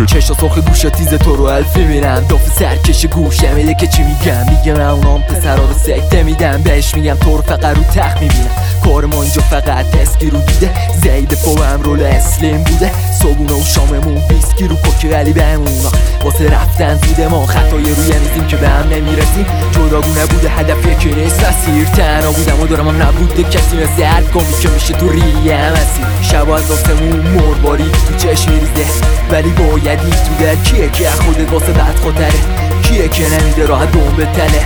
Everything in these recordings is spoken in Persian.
چشا سرخ گوشا تیز تو رو الفی میرم داف سرکش گوشم میده که چی میگم من اونام پسرا رو سکته میدم بهش میگم تو رو فقط رو تخت میبینم کار ما اینجا فقط اسکی رو دیده زید فوام رول اسلیم بوده صبونه و شاممون ویسکی رو پاک ولی بمونا واسه رفتن زوده ما خطای روی میزیم که به هم نمیرسیم جداگونه بوده هدف یکی نیست مسیر تنها بودم و دارم هم نبوده کسی مثل هر کامی که میشه تو ریم اسیر شبا از آسمون مرباری تو چشم میریزه ولی بایدی تو در کیه که خودت واسه بد خاطره کیه که نمیده راه دوم به تله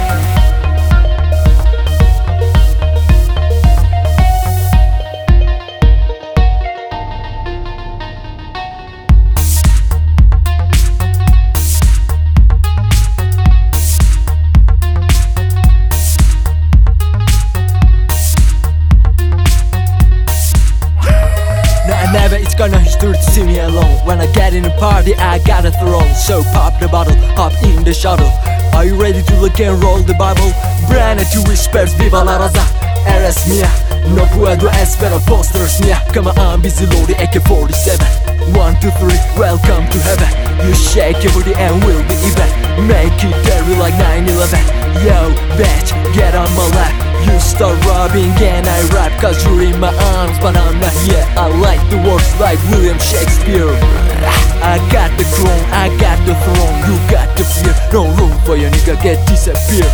Never it's gonna history to see me alone. When I get in a party I got a throne. So pop the bottle, hop in the shuttle. Are you ready to look and roll the Bible? Brand new whispers, viva la raza. Eres mía, no puedo esperar posters mía. Come on, busy loading AK-47. 1, 2, 3, welcome to heaven. You shake your booty and we'll be even. Make it dirty like 9/11. Yo, bitch, get on my lap. You start robbing and I rap cause you're in my arms but I'm not here. I like the words like William Shakespeare. I got the crown, I got the throne. You got the fear, no room for your nigga get disappear.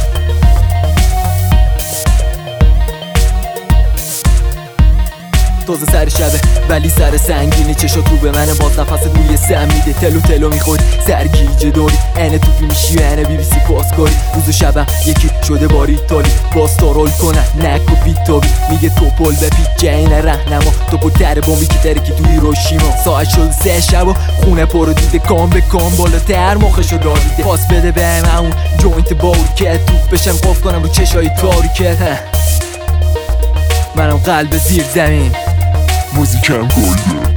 تازه سر شبه ولی سر سنگینی چشات رو به منه باز نفست روی سم میده تلو تلو میخوری سرگیجه داری اینه توپی میشی اینه بی بی سی پاسکاری روز و شبم یکی شده باری تالی باز تارول کنن نک و پیتابی میگه توپل بپیچ جین رهنما توپو تر بامبی که ترکی تو هیروشیما ساعت شد 3 شب و خونه پرو دیده کام به کام بالاتر مخشو داریده پاس بده بهم اون جوینت باوری که توپ بشم قف کنم رو چشای تاریکت منم قلب زیر زمین موزیکم گلده